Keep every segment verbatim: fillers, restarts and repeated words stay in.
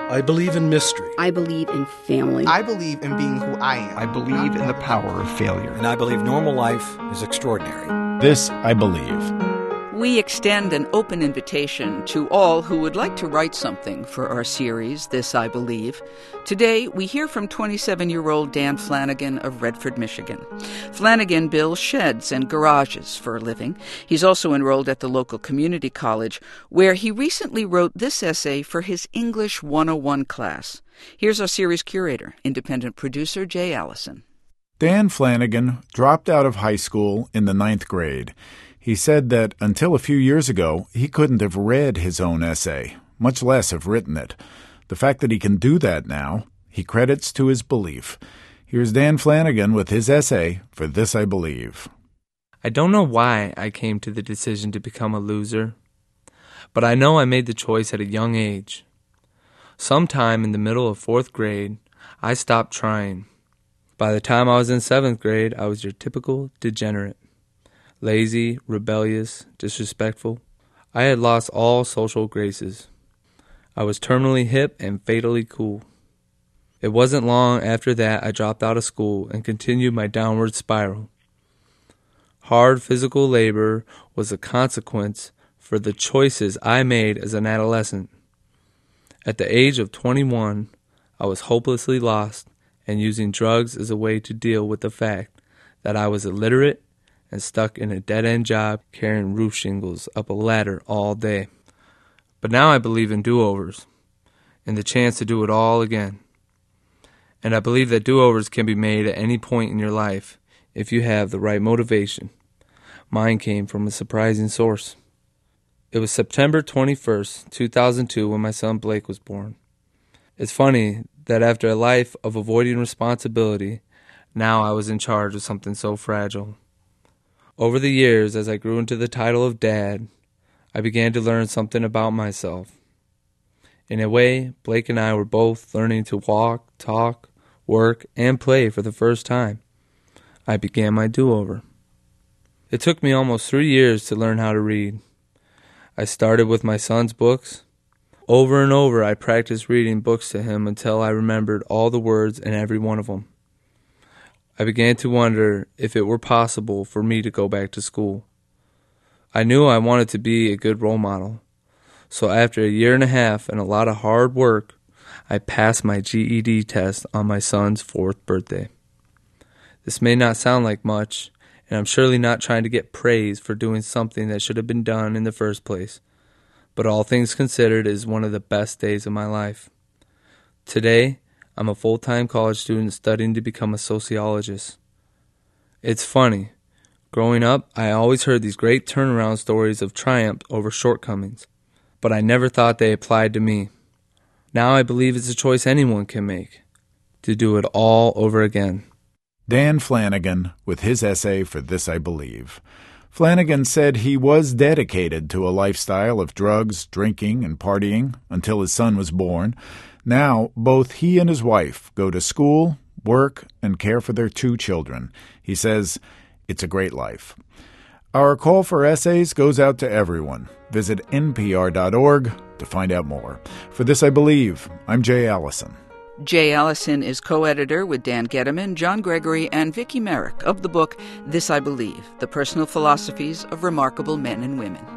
I believe in mystery. I believe in family. I believe in being who I am. I believe in the power of failure. And I believe normal life is extraordinary. This I believe. We extend an open invitation to all who would like to write something for our series, This I Believe. Today, we hear from twenty-seven-year-old Dan Flanagan of Redford, Michigan. Flanagan builds sheds and garages for a living. He's also enrolled at the local community college, where he recently wrote this essay for his English one oh one class. Here's our series curator, independent producer Jay Allison. Dan Flanagan dropped out of high school in the ninth grade. He said that until a few years ago, he couldn't have read his own essay, much less have written it. The fact that he can do that now, he credits to his belief. Here's Dan Flanagan with his essay for This I Believe. I don't know why I came to the decision to become a loser, but I know I made the choice at a young age. Sometime in the middle of fourth grade, I stopped trying. By the time I was in seventh grade, I was your typical degenerate. Lazy, rebellious, disrespectful. I had lost all social graces. I was terminally hip and fatally cool. It wasn't long after that I dropped out of school and continued my downward spiral. Hard physical labor was a consequence for the choices I made as an adolescent. At the age of twenty-one, I was hopelessly lost and using drugs as a way to deal with the fact that I was illiterate and stuck in a dead-end job carrying roof shingles up a ladder all day. But now I believe in do-overs and the chance to do it all again. And I believe that do-overs can be made at any point in your life if you have the right motivation. Mine came from a surprising source. It was September twenty-first, two thousand two, when my son Blake was born. It's funny that after a life of avoiding responsibility, now I was in charge of something so fragile. Over the years, as I grew into the title of Dad, I began to learn something about myself. In a way, Blake and I were both learning to walk, talk, work, and play for the first time. I began my do-over. It took me almost three years to learn how to read. I started with my son's books. Over and over, I practiced reading books to him until I remembered all the words in every one of them. I began to wonder if it were possible for me to go back to school. I knew I wanted to be a good role model. So after a year and a half and a lot of hard work, I passed my G E D test on my son's fourth birthday. This may not sound like much, and I'm surely not trying to get praise for doing something that should have been done in the first place. But all things considered, it is one of the best days of my life. Today, I'm a full-time college student studying to become a sociologist. It's funny. Growing up, I always heard these great turnaround stories of triumph over shortcomings, but I never thought they applied to me. Now I believe it's a choice anyone can make, to do it all over again. Dan Flanagan with his essay for This I Believe. Flanagan said he was dedicated to a lifestyle of drugs, drinking, and partying until his son was born. Now, both he and his wife go to school, work, and care for their two children. He says, it's a great life. Our call for essays goes out to everyone. Visit N P R dot org to find out more. For This I Believe, I'm Jay Allison. Jay Allison is co-editor with Dan Getterman, John Gregory, and Vicki Merrick of the book This I Believe, The Personal Philosophies of Remarkable Men and Women.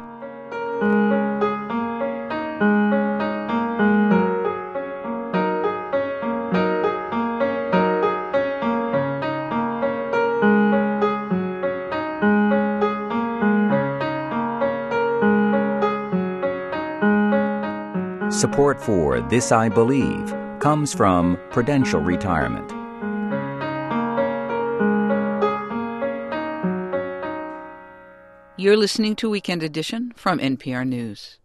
Support for This I Believe comes from Prudential Retirement. You're listening to Weekend Edition from N P R News.